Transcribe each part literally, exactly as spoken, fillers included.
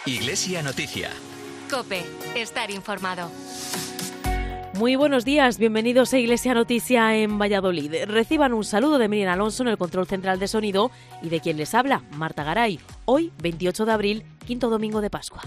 Iglesia Noticia. COPE. Estar informado. Muy buenos días, bienvenidos a Iglesia Noticia en Valladolid. Reciban un saludo de Miriam Alonso en el control central de sonido y de quien les habla, Marta Garay. Hoy, veintiocho de abril, quinto domingo de Pascua.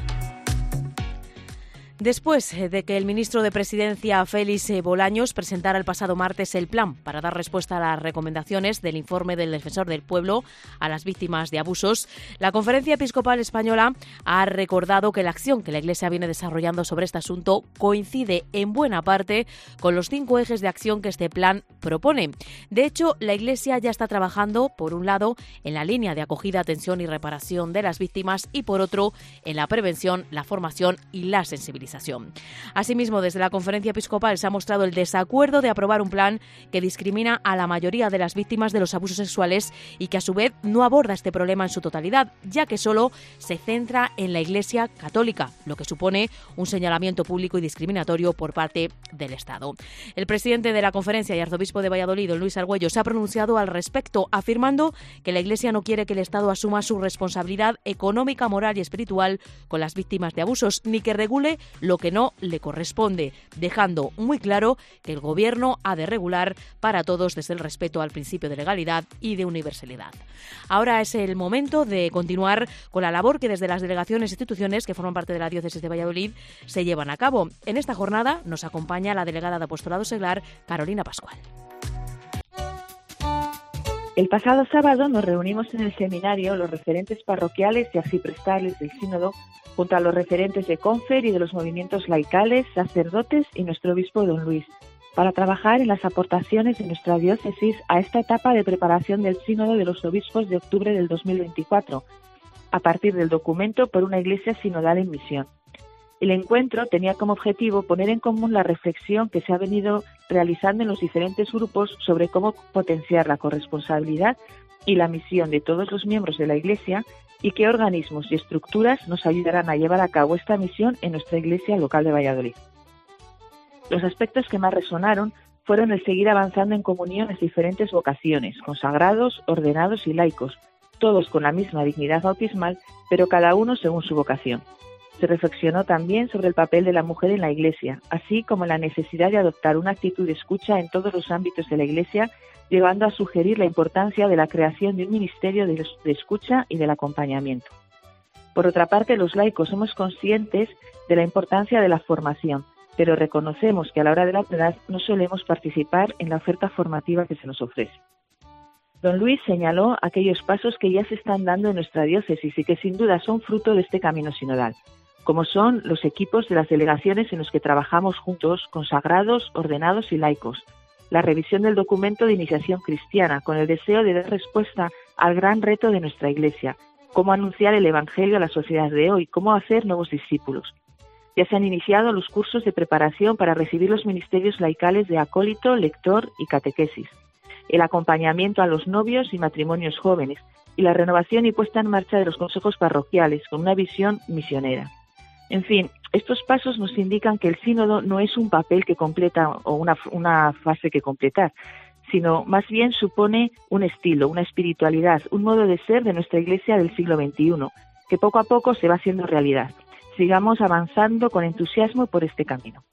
Después de que el ministro de Presidencia, Félix Bolaños, presentara el pasado martes el plan para dar respuesta a las recomendaciones del informe del Defensor del Pueblo a las víctimas de abusos, la Conferencia Episcopal Española ha recordado que la acción que la Iglesia viene desarrollando sobre este asunto coincide en buena parte con los cinco ejes de acción que este plan propone. De hecho, la Iglesia ya está trabajando, por un lado, en la línea de acogida, atención y reparación de las víctimas y, por otro, en la prevención, la formación y la sensibilización. Asimismo, desde la Conferencia Episcopal se ha mostrado el desacuerdo de aprobar un plan que discrimina a la mayoría de las víctimas de los abusos sexuales y que a su vez no aborda este problema en su totalidad, ya que solo se centra en la Iglesia católica, lo que supone un señalamiento público y discriminatorio por parte del Estado. El presidente de la conferencia y arzobispo de Valladolid, don Luis Argüello, se ha pronunciado al respecto, afirmando que la Iglesia no quiere que el Estado asuma su responsabilidad económica, moral y espiritual con las víctimas de abusos, ni que regule lo que no le corresponde, dejando muy claro que el Gobierno ha de regular para todos desde el respeto al principio de legalidad y de universalidad. Ahora es el momento de continuar con la labor que desde las delegaciones e instituciones que forman parte de la Diócesis de Valladolid se llevan a cabo. En esta jornada nos acompaña la delegada de Apostolado Seglar, Carolina Pascual. El pasado sábado nos reunimos en el seminario los referentes parroquiales y arciprestales del Sínodo, junto a los referentes de Confer y de los movimientos laicales, sacerdotes y nuestro obispo don Luis, para trabajar en las aportaciones de nuestra diócesis a esta etapa de preparación del Sínodo de los Obispos de octubre del dos mil veinticuatro, a partir del documento por una Iglesia sinodal en misión. El encuentro tenía como objetivo poner en común la reflexión que se ha venido realizando en los diferentes grupos sobre cómo potenciar la corresponsabilidad y la misión de todos los miembros de la Iglesia y qué organismos y estructuras nos ayudarán a llevar a cabo esta misión en nuestra Iglesia local de Valladolid. Los aspectos que más resonaron fueron el seguir avanzando en comunión en diferentes vocaciones, consagrados, ordenados y laicos, todos con la misma dignidad bautismal, pero cada uno según su vocación. Se reflexionó también sobre el papel de la mujer en la Iglesia, así como la necesidad de adoptar una actitud de escucha en todos los ámbitos de la Iglesia, llevando a sugerir la importancia de la creación de un ministerio de escucha y del acompañamiento. Por otra parte, los laicos somos conscientes de la importancia de la formación, pero reconocemos que a la hora de la verdad no solemos participar en la oferta formativa que se nos ofrece. Don Luis señaló aquellos pasos que ya se están dando en nuestra diócesis y que sin duda son fruto de este camino sinodal, como son los equipos de las delegaciones en los que trabajamos juntos, consagrados, ordenados y laicos, la revisión del documento de iniciación cristiana con el deseo de dar respuesta al gran reto de nuestra Iglesia, cómo anunciar el Evangelio a la sociedad de hoy, cómo hacer nuevos discípulos. Ya se han iniciado los cursos de preparación para recibir los ministerios laicales de acólito, lector y catequesis, el acompañamiento a los novios y matrimonios jóvenes y la renovación y puesta en marcha de los consejos parroquiales con una visión misionera. En fin, estos pasos nos indican que el sínodo no es un papel que completa o una, una fase que completar, sino más bien supone un estilo, una espiritualidad, un modo de ser de nuestra Iglesia del siglo veintiuno, que poco a poco se va haciendo realidad. Sigamos avanzando con entusiasmo por este camino.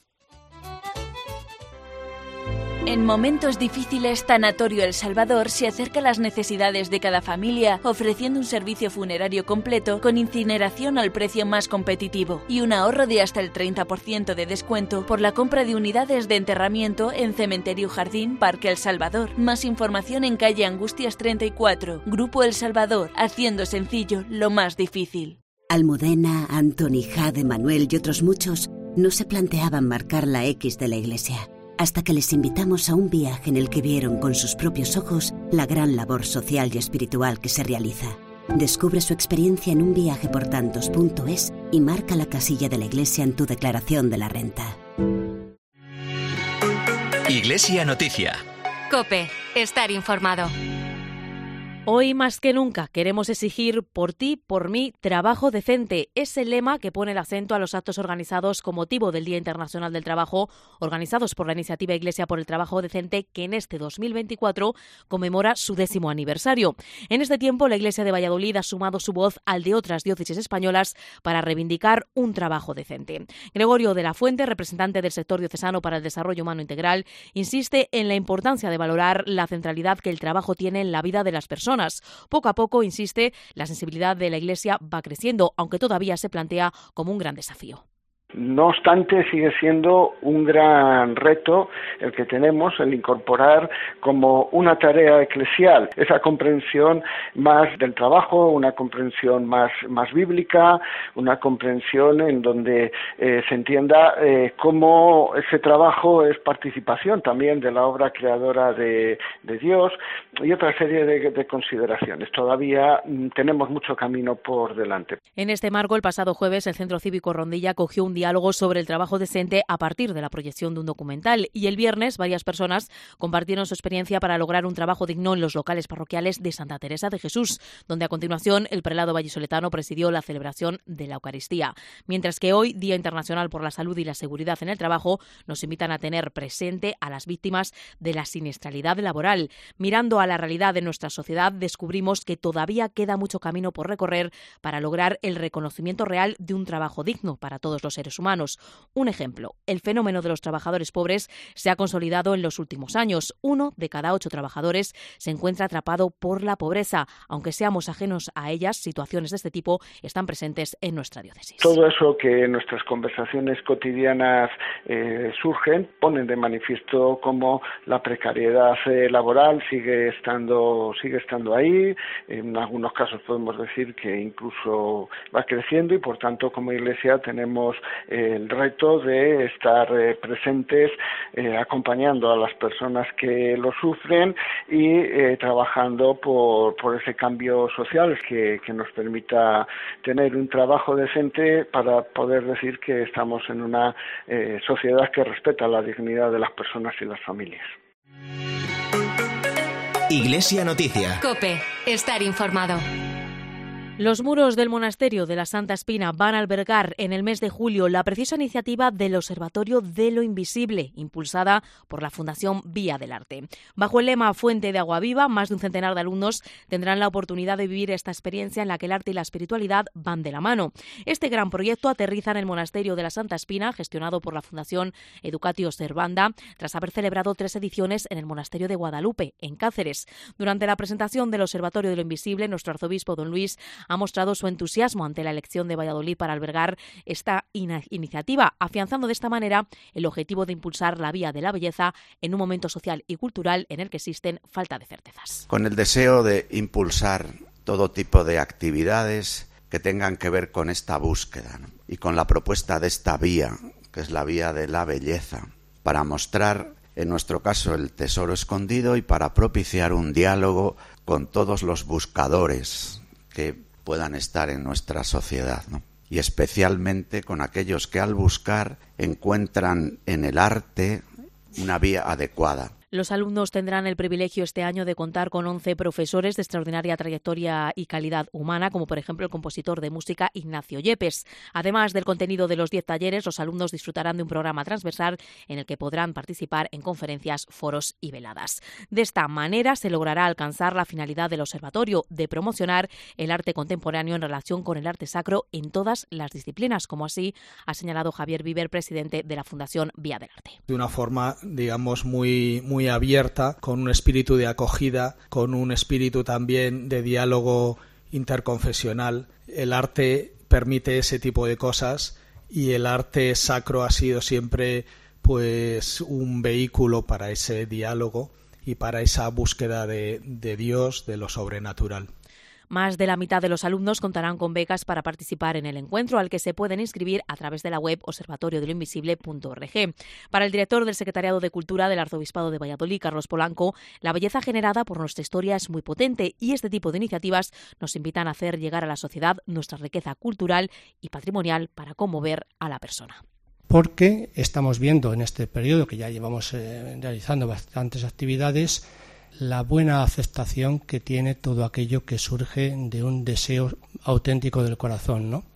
En momentos difíciles, Tanatorio El Salvador se acerca a las necesidades de cada familia, ofreciendo un servicio funerario completo con incineración al precio más competitivo y un ahorro de hasta el treinta por ciento de descuento por la compra de unidades de enterramiento en Cementerio Jardín Parque El Salvador. Más información en calle Angustias treinta y cuatro. Grupo El Salvador, haciendo sencillo lo más difícil. Almudena, Antoni, Jade, Manuel y otros muchos no se planteaban marcar la X de la Iglesia, hasta que les invitamos a un viaje en el que vieron con sus propios ojos la gran labor social y espiritual que se realiza. Descubre su experiencia en unviajeportantos punto es y marca la casilla de la Iglesia en tu declaración de la renta. Iglesia Noticia. COPE. Estar informado. Hoy más que nunca queremos exigir por ti, por mí, trabajo decente. Es el lema que pone el acento a los actos organizados con motivo del Día Internacional del Trabajo, organizados por la iniciativa Iglesia por el Trabajo Decente, que en este dos mil veinticuatro conmemora su décimo aniversario. En este tiempo, la Iglesia de Valladolid ha sumado su voz al de otras diócesis españolas para reivindicar un trabajo decente. Gregorio de la Fuente, representante del sector diocesano para el desarrollo humano integral, insiste en la importancia de valorar la centralidad que el trabajo tiene en la vida de las personas. Poco a poco, insiste, la sensibilidad de la Iglesia va creciendo, aunque todavía se plantea como un gran desafío. No obstante, sigue siendo un gran reto el que tenemos, el incorporar como una tarea eclesial esa comprensión más del trabajo, una comprensión más, más bíblica, una comprensión en donde eh, se entienda eh, cómo ese trabajo es participación también de la obra creadora de, de Dios y otra serie de, de consideraciones. Todavía mm, tenemos mucho camino por delante. En este marco, el pasado jueves, el Centro Cívico Rondilla acogió un diálogo sobre el trabajo decente a partir de la proyección de un documental, y el viernes varias personas compartieron su experiencia para lograr un trabajo digno en los locales parroquiales de Santa Teresa de Jesús, donde a continuación el prelado vallisoletano presidió la celebración de la Eucaristía. Mientras que hoy, Día Internacional por la Salud y la Seguridad en el Trabajo, nos invitan a tener presente a las víctimas de la siniestralidad laboral. Mirando a la realidad de nuestra sociedad, descubrimos que todavía queda mucho camino por recorrer para lograr el reconocimiento real de un trabajo digno para todos los seres humanos. Un ejemplo, el fenómeno de los trabajadores pobres se ha consolidado en los últimos años. Uno de cada ocho trabajadores se encuentra atrapado por la pobreza. Aunque seamos ajenos a ellas, situaciones de este tipo están presentes en nuestra diócesis. Todo eso que en nuestras conversaciones cotidianas eh, surgen, ponen de manifiesto cómo la precariedad eh, laboral sigue estando, sigue estando ahí. En algunos casos podemos decir que incluso va creciendo y, por tanto, como Iglesia tenemos eh, el reto de estar eh, presentes eh, acompañando a las personas que lo sufren y eh, trabajando por, por ese cambio social que, que nos permita tener un trabajo decente para poder decir que estamos en una eh, sociedad que respeta la dignidad de las personas y las familias. Iglesia Noticia. COPE. Estar informado. Los muros del monasterio de la Santa Espina van a albergar en el mes de julio la preciosa iniciativa del Observatorio de lo Invisible, impulsada por la Fundación Vía del Arte. Bajo el lema Fuente de Agua Viva, más de un centenar de alumnos tendrán la oportunidad de vivir esta experiencia en la que el arte y la espiritualidad van de la mano. Este gran proyecto aterriza en el monasterio de la Santa Espina, gestionado por la Fundación Educatio Servanda, tras haber celebrado tres ediciones en el monasterio de Guadalupe, en Cáceres. Durante la presentación del Observatorio de lo Invisible, nuestro arzobispo don Luis ha mostrado su entusiasmo ante la elección de Valladolid para albergar esta in- iniciativa, afianzando de esta manera el objetivo de impulsar la vía de la belleza en un momento social y cultural en el que existen falta de certezas. Con el deseo de impulsar todo tipo de actividades que tengan que ver con esta búsqueda, ¿no? Y con la propuesta de esta vía, que es la vía de la belleza, para mostrar, en nuestro caso, el tesoro escondido y para propiciar un diálogo con todos los buscadores que puedan estar en nuestra sociedad, ¿no? Y especialmente con aquellos que al buscar encuentran en el arte una vía adecuada. Los alumnos tendrán el privilegio este año de contar con once profesores de extraordinaria trayectoria y calidad humana, como por ejemplo el compositor de música Ignacio Yepes. Además del contenido de los diez talleres, los alumnos disfrutarán de un programa transversal en el que podrán participar en conferencias, foros y veladas. De esta manera se logrará alcanzar la finalidad del observatorio de promocionar el arte contemporáneo en relación con el arte sacro en todas las disciplinas, como así ha señalado Javier Viver, presidente de la Fundación Vía del Arte. De una forma, digamos, muy, muy muy abierta, con un espíritu de acogida, con un espíritu también de diálogo interconfesional. El arte permite ese tipo de cosas y el arte sacro ha sido siempre pues un vehículo para ese diálogo y para esa búsqueda de, de Dios, de lo sobrenatural. Más de la mitad de los alumnos contarán con becas para participar en el encuentro, al que se pueden inscribir a través de la web observatorio de lo invisible punto org. Para el director del Secretariado de Cultura del Arzobispado de Valladolid, Carlos Polanco, la belleza generada por nuestra historia es muy potente y este tipo de iniciativas nos invitan a hacer llegar a la sociedad nuestra riqueza cultural y patrimonial para conmover a la persona. Porque estamos viendo en este periodo, que ya llevamos eh, realizando bastantes actividades, la buena aceptación que tiene todo aquello que surge de un deseo auténtico del corazón, ¿no?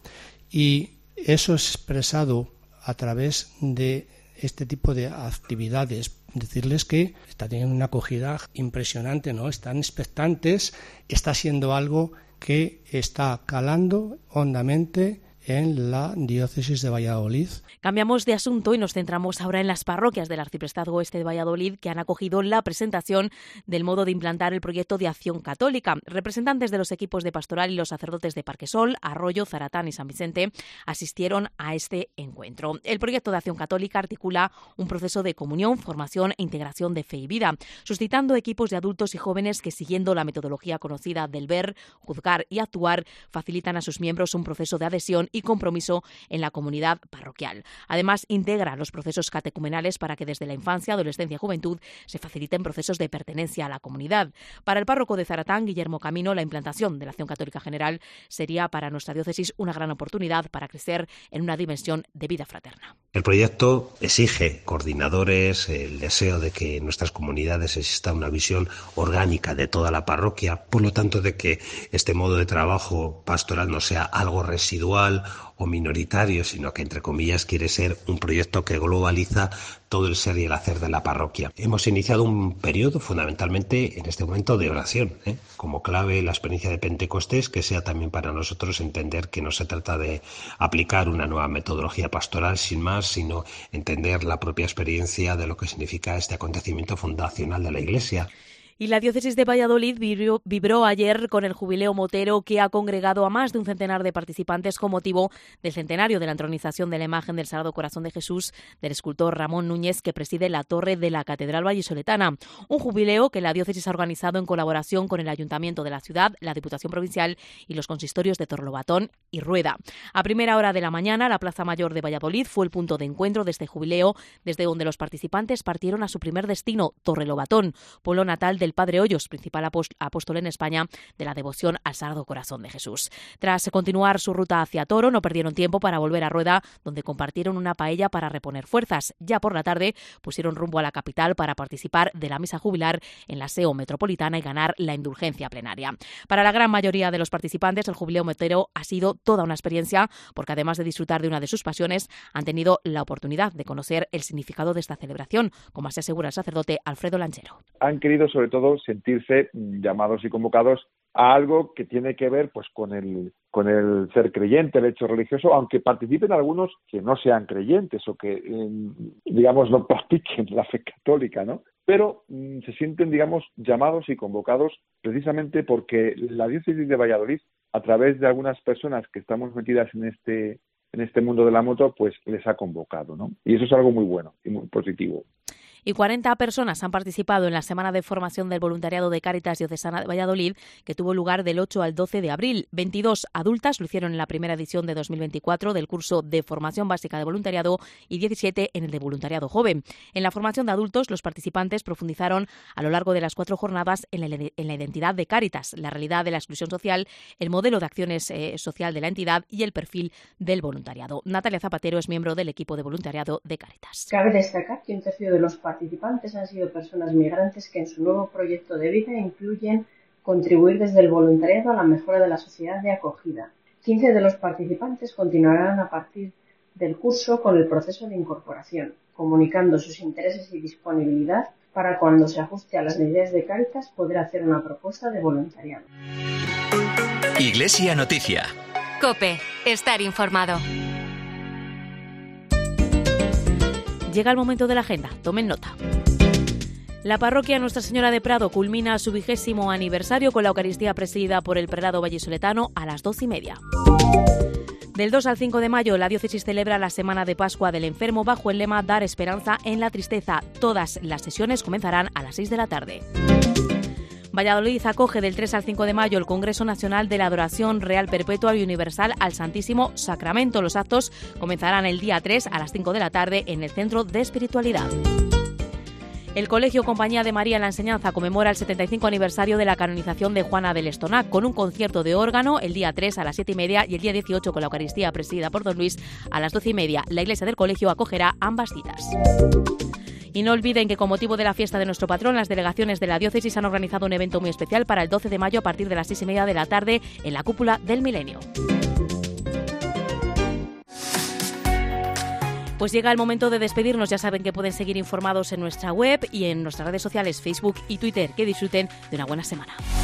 Y eso es expresado a través de este tipo de actividades. Decirles que está teniendo una acogida impresionante, ¿no? Están expectantes, está siendo algo que está calando hondamente en la diócesis de Valladolid. Cambiamos de asunto y nos centramos ahora en las parroquias del Arciprestazgo Oeste de Valladolid, que han acogido la presentación del modo de implantar el proyecto de Acción Católica. Representantes de los equipos de pastoral y los sacerdotes de Parquesol, Arroyo, Zaratán y San Vicente asistieron a este encuentro. El proyecto de Acción Católica articula un proceso de comunión, formación e integración de fe y vida, suscitando equipos de adultos y jóvenes que, siguiendo la metodología conocida del ver, juzgar y actuar, facilitan a sus miembros un proceso de adhesión y compromiso en la comunidad parroquial. Además, integra los procesos catecumenales para que desde la infancia, adolescencia y juventud se faciliten procesos de pertenencia a la comunidad. Para el párroco de Zaratán, Guillermo Camino, la implantación de la Acción Católica General sería para nuestra diócesis una gran oportunidad para crecer en una dimensión de vida fraterna. El proyecto exige coordinadores, el deseo de que en nuestras comunidades exista una visión orgánica de toda la parroquia, por lo tanto de que este modo de trabajo pastoral no sea algo residual o minoritario, sino que, entre comillas, quiere ser un proyecto que globaliza todo el ser y el hacer de la parroquia. Hemos iniciado un periodo fundamentalmente en este momento de oración, ¿eh? como clave la experiencia de Pentecostés, que sea también para nosotros entender que no se trata de aplicar una nueva metodología pastoral sin más, sino entender la propia experiencia de lo que significa este acontecimiento fundacional de la Iglesia. Y la diócesis de Valladolid vibró, vibró ayer con el jubileo motero, que ha congregado a más de un centenar de participantes con motivo del centenario de la entronización de la imagen del Sagrado Corazón de Jesús del escultor Ramón Núñez, que preside la torre de la Catedral vallisoletana. Un jubileo que la diócesis ha organizado en colaboración con el Ayuntamiento de la ciudad, la Diputación Provincial y los consistorios de Torlobatón y Rueda. A primera hora de la mañana, la Plaza Mayor de Valladolid fue el punto de encuentro de este jubileo, desde donde los participantes partieron a su primer destino, Torrelobatón, pueblo natal de del Padre Hoyos, principal apóstol en España de la devoción al Sagrado Corazón de Jesús. Tras continuar su ruta hacia Toro, no perdieron tiempo para volver a Rueda, donde compartieron una paella para reponer fuerzas. Ya por la tarde pusieron rumbo a la capital para participar de la misa jubilar en la S E O metropolitana y ganar la indulgencia plenaria. Para la gran mayoría de los participantes, el jubileo motero ha sido toda una experiencia, porque además de disfrutar de una de sus pasiones, han tenido la oportunidad de conocer el significado de esta celebración, como así asegura el sacerdote Alfredo Lanchero. Han querido sobre todo sentirse llamados y convocados a algo que tiene que ver pues con el con el ser creyente, el hecho religioso, aunque participen algunos que no sean creyentes o que eh, digamos no practiquen la fe católica, ¿no? Pero mm, se sienten, digamos, llamados y convocados precisamente porque la diócesis de Valladolid, a través de algunas personas que estamos metidas en este en este mundo de la moto, pues les ha convocado, ¿no? Y eso es algo muy bueno y muy positivo. Y cuarenta personas han participado en la Semana de Formación del Voluntariado de Cáritas Diocesana de Valladolid, que tuvo lugar del ocho al doce de abril. veintidós adultas lo hicieron en la primera edición de dos mil veinticuatro del curso de Formación Básica de Voluntariado y diecisiete en el de Voluntariado Joven. En la formación de adultos, los participantes profundizaron a lo largo de las cuatro jornadas en la, en la identidad de Cáritas, la realidad de la exclusión social, el modelo de acciones eh, social de la entidad y el perfil del voluntariado. Natalia Zapatero es miembro del equipo de voluntariado de Cáritas. Cabe destacar que un tercio de los participantes han sido personas migrantes que en su nuevo proyecto de vida incluyen contribuir desde el voluntariado a la mejora de la sociedad de acogida. quince de los participantes continuarán a partir del curso con el proceso de incorporación, comunicando sus intereses y disponibilidad para, cuando se ajuste a las medidas de Cáritas, poder hacer una propuesta de voluntariado. Iglesia Noticia. COPE. Estar informado. Llega el momento de la agenda. Tomen nota. La parroquia Nuestra Señora de Prado culmina su vigésimo aniversario con la Eucaristía presidida por el prelado vallisoletano a las doce y media. Del dos al cinco de mayo, la diócesis celebra la Semana de Pascua del Enfermo bajo el lema Dar esperanza en la tristeza. Todas las sesiones comenzarán a las seis de la tarde. Valladolid acoge del tres al cinco de mayo el Congreso Nacional de la Adoración Real Perpetua y Universal al Santísimo Sacramento. Los actos comenzarán el día tres a las cinco de la tarde en el Centro de Espiritualidad. El Colegio Compañía de María en la Enseñanza conmemora el setenta y cinco aniversario de la canonización de Juana del Estonac con un concierto de órgano el día tres a las siete y media y el día dieciocho con la Eucaristía presidida por Don Luis a las doce y media. La iglesia del colegio acogerá ambas citas. Y no olviden que con motivo de la fiesta de nuestro patrón, las delegaciones de la diócesis han organizado un evento muy especial para el doce de mayo a partir de las seis y media de la tarde en la cúpula del Milenio. Pues llega el momento de despedirnos. Ya saben que pueden seguir informados en nuestra web y en nuestras redes sociales Facebook y Twitter. Que disfruten de una buena semana.